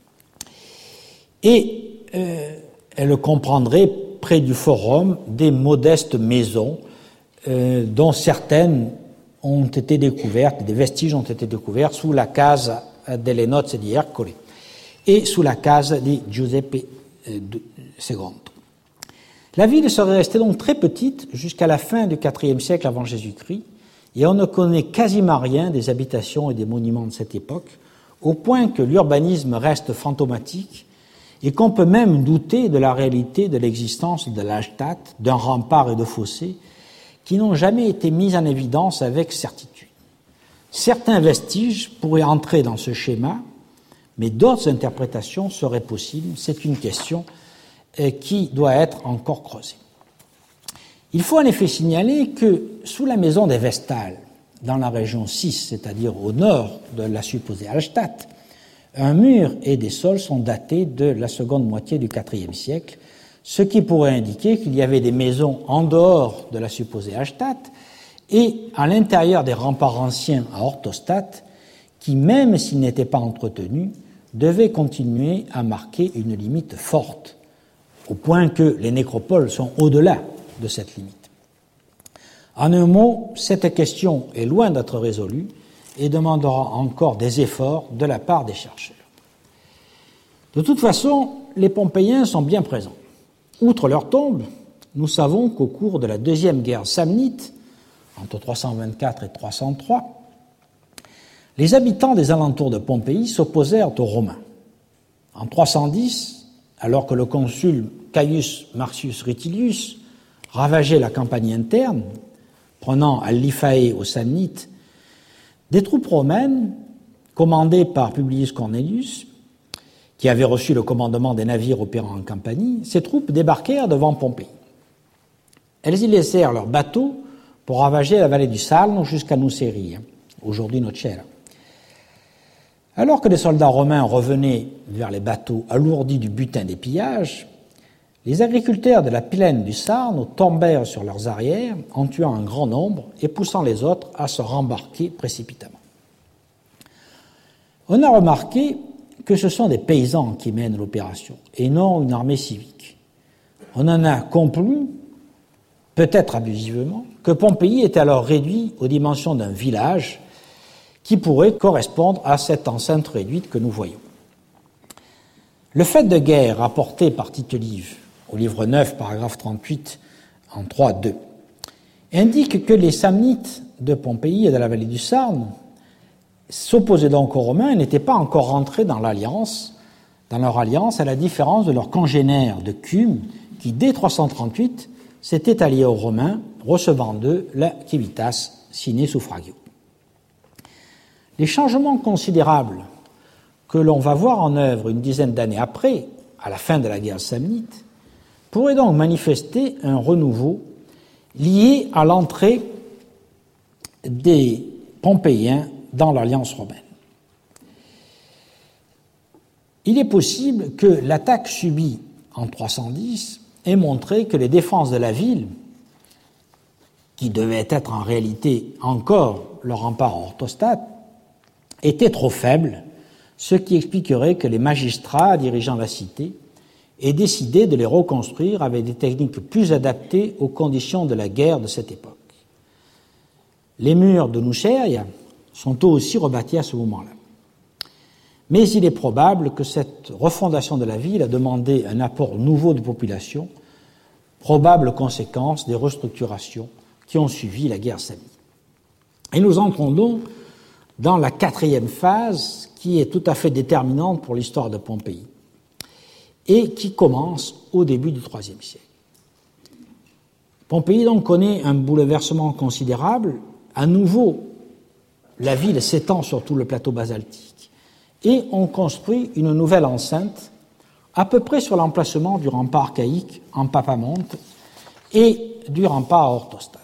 Et euh, elle comprendrait près du forum des modestes maisons euh, dont certaines ont été découvertes, des vestiges ont été découverts sous la Casa delle Nozze di Ercole et sous la Casa di Giuseppe secondo. La ville serait restée donc très petite jusqu'à la fin du quatrième siècle avant Jésus-Christ et on ne connaît quasiment rien des habitations et des monuments de cette époque, au point que l'urbanisme reste fantomatique et qu'on peut même douter de la réalité de l'existence de l'Hallstatt, d'un rempart et de fossés qui n'ont jamais été mis en évidence avec certitude. Certains vestiges pourraient entrer dans ce schéma, mais d'autres interprétations seraient possibles. C'est une question qui doit être encore creusée. Il faut en effet signaler que sous la maison des Vestales, dans la région six, c'est-à-dire au nord de la supposée Hallstatt, un mur et des sols sont datés de la seconde moitié du quatrième siècle, ce qui pourrait indiquer qu'il y avait des maisons en dehors de la supposée Hallstatt et à l'intérieur des remparts anciens à Orthostadt, qui, même s'ils n'étaient pas entretenus, devaient continuer à marquer une limite forte, au point que les nécropoles sont au-delà de cette limite. En un mot, cette question est loin d'être résolue et demandera encore des efforts de la part des chercheurs. De toute façon, les Pompéiens sont bien présents. Outre leur tombe, nous savons qu'au cours de la deuxième guerre samnite, entre trois cent vingt-quatre et trois cent trois, les habitants des alentours de Pompéi s'opposèrent aux Romains. En trois cent dix, alors que le consul Caius Marcius Rutilius ravageait la campagne interne, prenant Aliphae aux Samnites, des troupes romaines, commandées par Publius Cornelius, qui avait reçu le commandement des navires opérant en Campanie, ces troupes débarquèrent devant Pompéi. Elles y laissèrent leurs bateaux pour ravager la vallée du Salno jusqu'à Nuceri, aujourd'hui Nocera. Alors que les soldats romains revenaient vers les bateaux alourdis du butin des pillages, les agriculteurs de la plaine du Sarno tombèrent sur leurs arrières en tuant un grand nombre et poussant les autres à se rembarquer précipitamment. On a remarqué que ce sont des paysans qui mènent l'opération et non une armée civique. On en a conclu, peut-être abusivement, que Pompéi était alors réduit aux dimensions d'un village qui pourrait correspondre à cette enceinte réduite que nous voyons. Le fait de guerre rapporté par Tite Live au livre neuf, paragraphe trente-huit, en trois deux, indique que les Samnites de Pompéi et de la vallée du Sarne s'opposaient donc aux Romains et n'étaient pas encore rentrés dans l'alliance, dans leur alliance, à la différence de leurs congénères de Cume, qui, dès trois cent trente-huit, s'étaient alliés aux Romains, recevant d'eux la civitas sine suffragio. Les changements considérables que l'on va voir en œuvre une dizaine d'années après, à la fin de la guerre samnite, pourraient donc manifester un renouveau lié à l'entrée des Pompéiens dans l'alliance romaine. Il est possible que l'attaque subie en trois cent dix ait montré que les défenses de la ville, qui devaient être en réalité encore le rempart à Orthostadt, étaient trop faibles, ce qui expliquerait que les magistrats dirigeant la cité aient décidé de les reconstruire avec des techniques plus adaptées aux conditions de la guerre de cette époque. Les murs de Nuceria sont eux aussi rebâtis à ce moment-là. Mais il est probable que cette refondation de la ville a demandé un apport nouveau de population, probable conséquence des restructurations qui ont suivi la guerre samnite. Et nous entrons donc dans la quatrième phase qui est tout à fait déterminante pour l'histoire de Pompéi et qui commence au début du troisième siècle. Pompéi donc connaît un bouleversement considérable. À nouveau, la ville s'étend sur tout le plateau basaltique et on construit une nouvelle enceinte à peu près sur l'emplacement du rempart archaïque en Papamonte et du rempart à Orthostadt.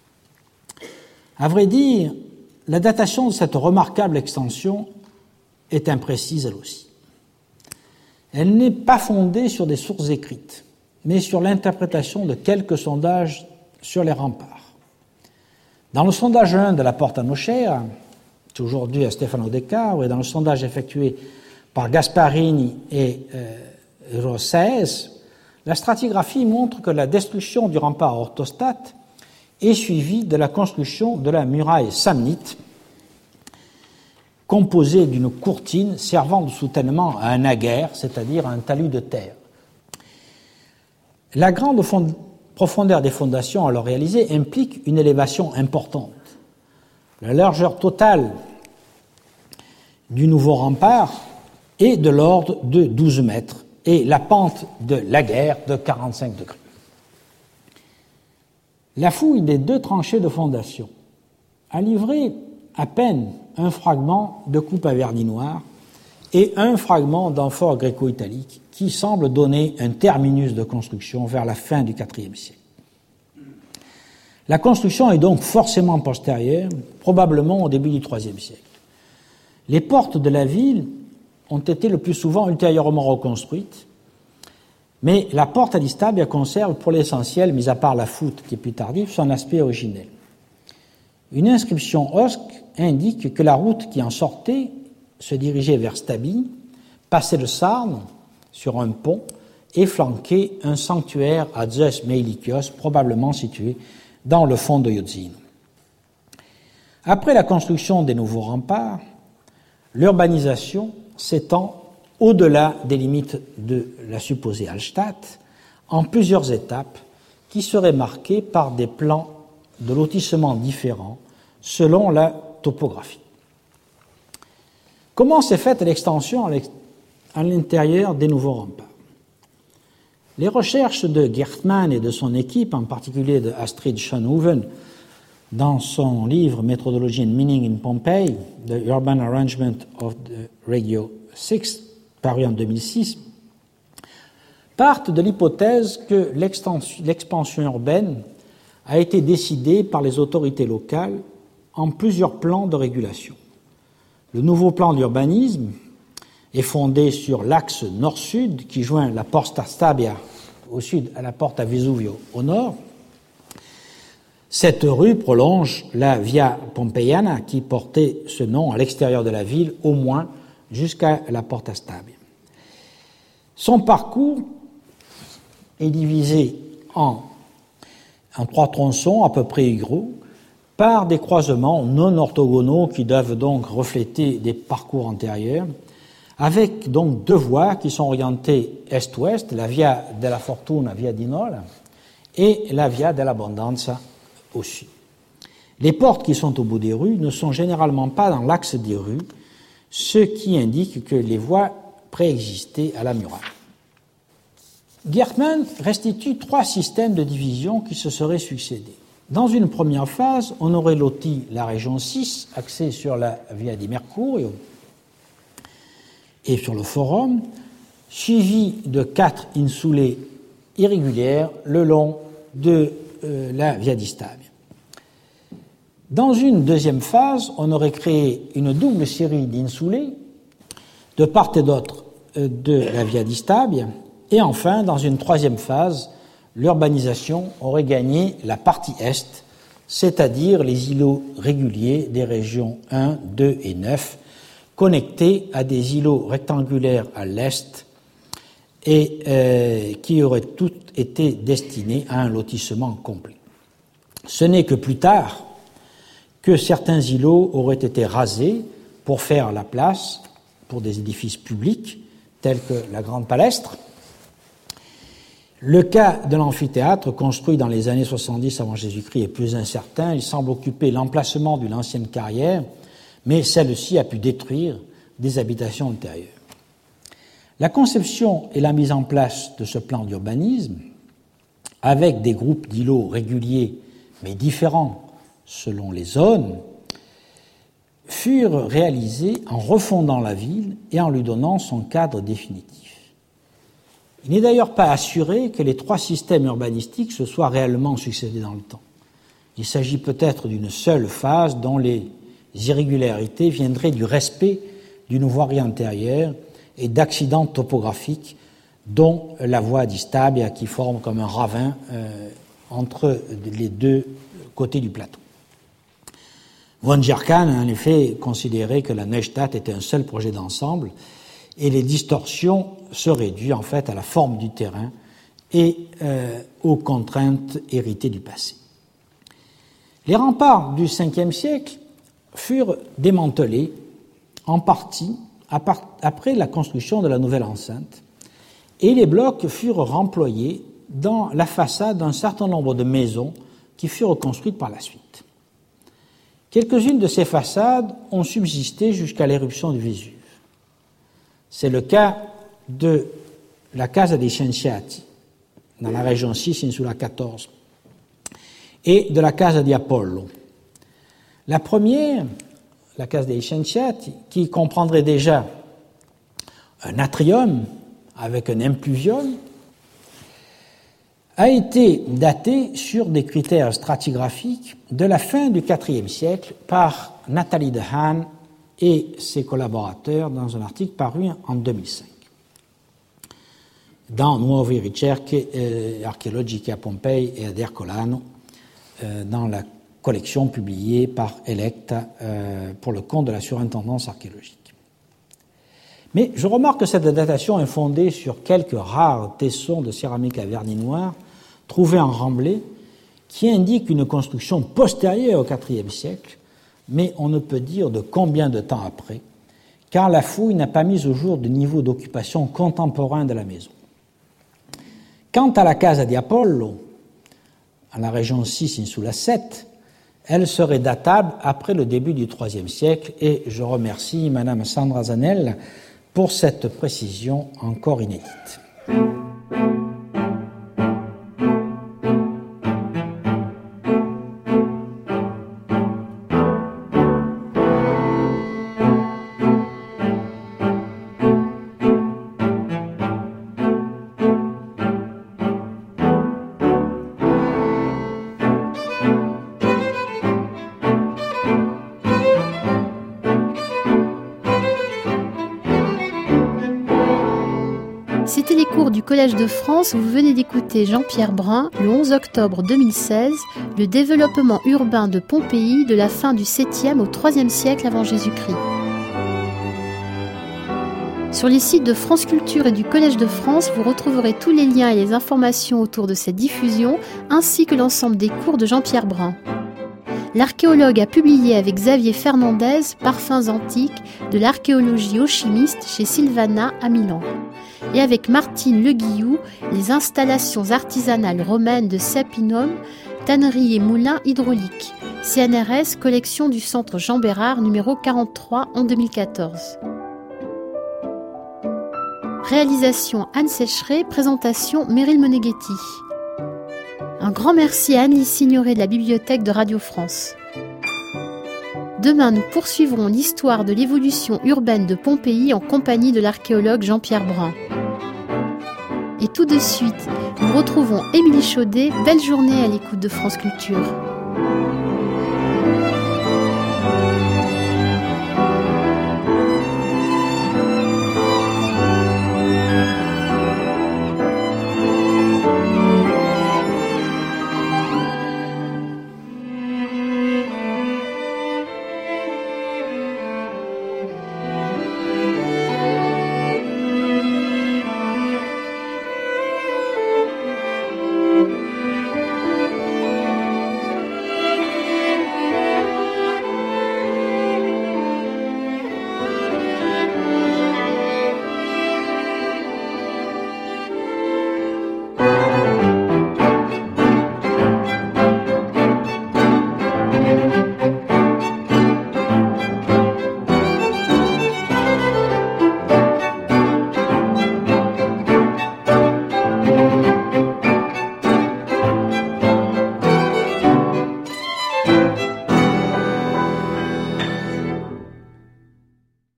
À vrai dire, la datation de cette remarquable extension est imprécise elle aussi. Elle n'est pas fondée sur des sources écrites, mais sur l'interprétation de quelques sondages sur les remparts. Dans le sondage un de la Porta Nocera, aujourd'hui à Stefano De Caro, et dans le sondage effectué par Gasparini et euh, Rossaes, la stratigraphie montre que la destruction du rempart à Orthostadt est suivie de la construction de la muraille samnite, composée d'une courtine servant de soutènement à un aguerre, c'est-à-dire à un talus de terre. La grande fond- profondeur des fondations alors réalisées implique une élévation importante. La largeur totale du nouveau rempart est de l'ordre de douze mètres et la pente de l'aguerre de quarante-cinq degrés. La fouille des deux tranchées de fondation a livré à peine un fragment de coupe à vernis noir et un fragment d'amphore gréco-italique qui semble donner un terminus de construction vers la fin du quatrième siècle. La construction est donc forcément postérieure, probablement au début du troisième siècle. Les portes de la ville ont été le plus souvent ultérieurement reconstruites, mais la porte à Stabia conserve pour l'essentiel, mis à part la voûte qui est plus tardive, son aspect originel. Une inscription osque indique que la route qui en sortait se dirigeait vers Stabi, passait le Sarne sur un pont et flanquait un sanctuaire à Zeus Meilikios, probablement situé dans le fond de Iozzino. Après la construction des nouveaux remparts, l'urbanisation s'étend au-delà des limites de la supposée Hallstatt en plusieurs étapes qui seraient marquées par des plans de lotissement différents selon la topographie. Comment s'est faite l'extension à l'intérieur des nouveaux remparts? Les recherches de Gertmann et de son équipe, en particulier de Astrid Schönhoven, dans son livre Methodology and Meaning in Pompeii, The Urban Arrangement of the Regio six, paru en deux mille six, partent de l'hypothèse que l'expansion urbaine a été décidée par les autorités locales en plusieurs plans de régulation. Le nouveau plan d'urbanisme est fondé sur l'axe nord-sud qui joint la Porta Stabia au sud à la Porta Vesuvio au nord. Cette rue prolonge la Via Pompeiana qui portait ce nom à l'extérieur de la ville au moins jusqu'à la Porta Stabia. Son parcours est divisé en, en trois tronçons à peu près égaux par des croisements non orthogonaux qui doivent donc refléter des parcours antérieurs, avec donc deux voies qui sont orientées est-ouest, la Via della Fortuna, Via di Nola, et la Via dell'Abbondanza au sud. Les portes qui sont au bout des rues ne sont généralement pas dans l'axe des rues, ce qui indique que les voies préexistaient à la muraille. Gertmann restitue trois systèmes de division qui se seraient succédés. Dans une première phase, on aurait loti la région six, axée sur la Via di Mercurio et sur le Forum, suivi de quatre insulées irrégulières le long de euh, la Via di Stabia. Dans une deuxième phase, on aurait créé une double série d'insulées de part et d'autre euh, de la Via di Stabia, et enfin, dans une troisième phase, l'urbanisation aurait gagné la partie est, c'est-à-dire les îlots réguliers des régions un, deux et neuf, connectés à des îlots rectangulaires à l'est et euh, qui auraient tous été destinés à un lotissement complet. Ce n'est que plus tard que certains îlots auraient été rasés pour faire la place pour des édifices publics tels que la Grande Palestre. Le cas de l'amphithéâtre, construit dans les années soixante-dix avant Jésus-Christ, est plus incertain. Il semble occuper l'emplacement d'une ancienne carrière, mais celle-ci a pu détruire des habitations antérieures. La conception et la mise en place de ce plan d'urbanisme, avec des groupes d'îlots réguliers mais différents selon les zones, furent réalisées en refondant la ville et en lui donnant son cadre définitif. Il n'est d'ailleurs pas assuré que les trois systèmes urbanistiques se soient réellement succédés dans le temps. Il s'agit peut-être d'une seule phase dont les irrégularités viendraient du respect d'une voirie antérieure et d'accidents topographiques, dont la voie di Stabia qui forme comme un ravin euh, entre les deux côtés du plateau. Von Djerkan a en effet considéré que la Neustadt était un seul projet d'ensemble et les distorsions se réduisent en fait à la forme du terrain et euh, aux contraintes héritées du passé. Les remparts du cinquième siècle furent démantelés en partie après la construction de la nouvelle enceinte et les blocs furent remployés dans la façade d'un certain nombre de maisons qui furent construites par la suite. Quelques-unes de ces façades ont subsisté jusqu'à l'éruption du Vésuve. C'est le cas de la Casa dei Scienziati, dans la région six, Insula quatorze, et de la Casa di Apollo. La première, la Casa dei Scienziati, qui comprendrait déjà un atrium avec un impluvium, a été daté sur des critères stratigraphiques de la fin du quatrième siècle par Nathalie Dehaene et ses collaborateurs dans un article paru en deux mille cinq. Dans Nuove ricerche eh, archeologiche a Pompei e ad Ercolano, euh, dans la collection publiée par Electa euh, pour le compte de la surintendance archéologique. Mais je remarque que cette datation est fondée sur quelques rares tessons de céramique à vernis noir trouvés en Remblai, qui indiquent une construction postérieure au quatrième siècle, mais on ne peut dire de combien de temps après, car la fouille n'a pas mis au jour de niveau d'occupation contemporain de la maison. Quant à la Casa di Apollo, à la région six Insula sept, elle serait datable après le début du troisième siècle, et je remercie Madame Sandra Zanel pour cette précision encore inédite. C'était les cours du Collège de France. Vous venez d'écouter Jean-Pierre Brun, le onze octobre deux mille seize, le développement urbain de Pompéi de la fin du septième au troisième siècle avant Jésus-Christ. Sur les sites de France Culture et du Collège de France, vous retrouverez tous les liens et les informations autour de cette diffusion, ainsi que l'ensemble des cours de Jean-Pierre Brun. L'archéologue a publié avec Xavier Fernandez Parfums antiques de l'archéologie aux chimistes chez Sylvana à Milan. Et avec Martine Le Guillou, les installations artisanales romaines de Sapinum, tannerie et moulins hydrauliques. C N R S, collection du centre Jean Bérard, numéro quarante-trois en deux mille quatorze. Réalisation Anne Sécheret, présentation Meryl Moneghetti. Un grand merci à Anne-Lise Signoret de la Bibliothèque de Radio France. Demain, nous poursuivrons l'histoire de l'évolution urbaine de Pompéi en compagnie de l'archéologue Jean-Pierre Brun. Et tout de suite, nous retrouvons Émilie Chaudet. Belle journée à l'écoute de France Culture.